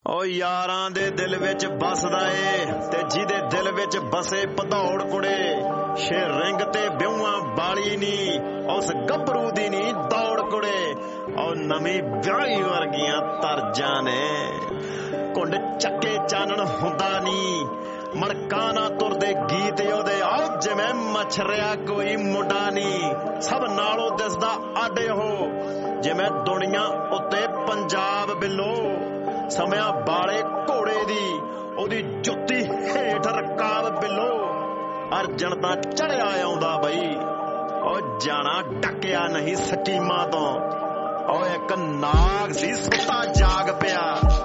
ਓ ਯਾਰਾਂ ਦੇ ਦਿਲ ਵਿੱਚ ਬਸਦਾ ਏ ਤੇ ਜਿਹਦੇ ਦਿਲ ਵਿੱਚ ਬਸੇ ਭਦੌੜ ਕੁੜੇ ਸ਼ੇ ਰਿੰਗ ਤੇ ਵਿਊਆਂ ਵਾਲੀ ਨੀ ਉਸ ਗੱਭਰੂ ਦੀ ਨੀ ਦੌੜ ਕੁੜੇ ਓ ਨਵੀਂ ਵਿਆਹੀ ਵਰਗੀਆਂ ਤਰਜਾਂ ਨੇ ਘੁੰਡ ਚੱਕੇ ਚਾਨਣ ਹੁੰਦਾ ਨੀ ਮੜਕਾ ਨਾ ਤੁਰਦੇ ਗੀਤ ਉਹਦੇ ਆਓ ਜਿਵੇਂ ਮਛਰਿਆ ਕੋਈ ਮੁੰਡਾ ਨੀ ਸਭ ਨਾਲੋਂ ਦਿਸਦਾ ਆਡੇ ਉਹ ਜਿਵੇਂ ਦੁਨੀਆ ਉੱਤੇ ਪੰਜਾਬ ਬਿੱਲੋ ਸਮਿਆਂ ਬਾਲੇ ਘੋੜੇ ਦੀ ਉਹਦੀ ਜੁੱਤੀ ਹੇਠ ਰਕਾਬ ਬਿੱਲੋ ਅਰਜਨ ਤਾਂ ਚੜਿਆ ਆਉਂਦਾ ਬਈ ਉਹ ਜਾਣਾ ਡੱਕਿਆ ਨਹੀਂ ਸਕੀਮਾਂ ਤੋਂ ਉਹ ਇੱਕ ਨਾਗ ਸੀ ਸੁੱਤਾ ਜਾਗ ਪਿਆ